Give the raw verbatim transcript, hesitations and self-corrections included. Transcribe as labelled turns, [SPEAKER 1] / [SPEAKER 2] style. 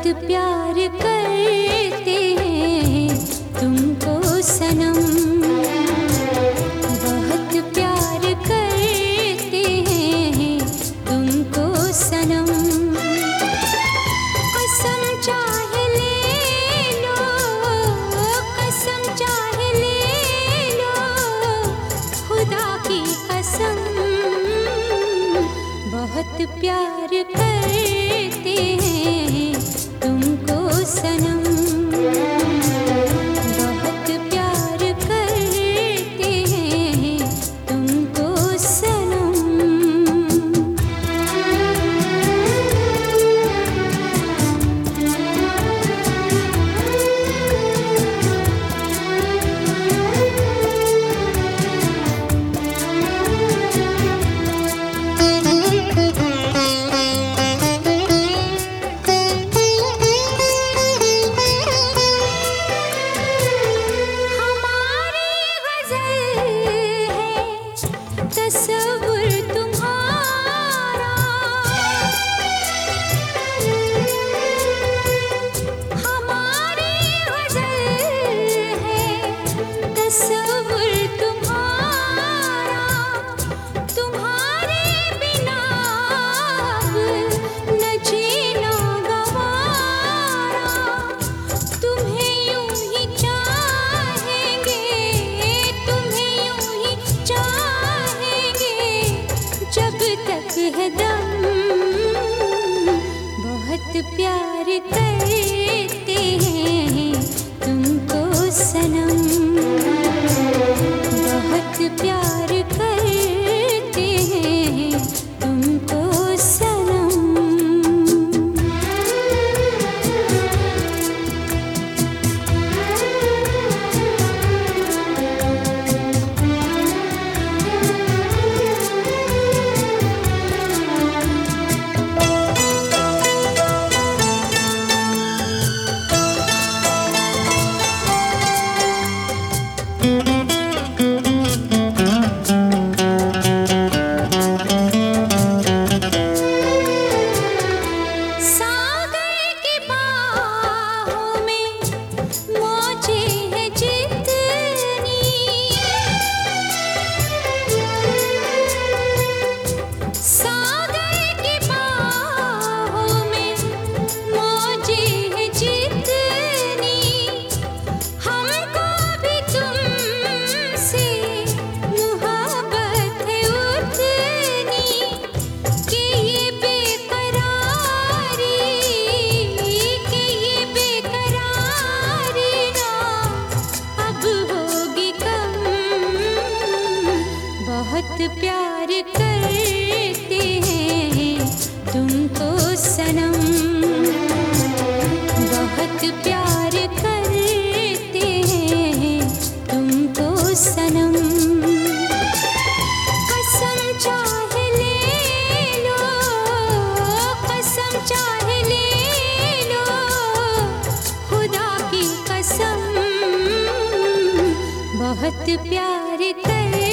[SPEAKER 1] प्यार करते हैं तुमको सनम, बहुत प्यार करते हैं तुमको सनम। कसम चाहे ले लो, कसम चाहे ले लो, खुदा की कसम, बहुत प्यार करते हैं तुमको सनम, बहुत प्यार करते हैं तुमको सनम। तस्वुर तुम्हारा हमारी गज़ल है, तस्वुर तुम्हारा, तुम्हारे बिना अब न जीना गवारा। तुम्हें यूं ही चाहेंगे, तुम्हें यूं ही चाहेंगे जब तक है दम, बहुत प्यार करते हैं तुमको सनम, बहुत प्यार करते हैं तुमको सनम। बहुत प्यार करते हैं तुमको सनम, बहुत प्यार करते हैं तुमको सनम। कसम चाहे ले लो, कसम चाहे ले लो, खुदा की कसम, बहुत प्यार कर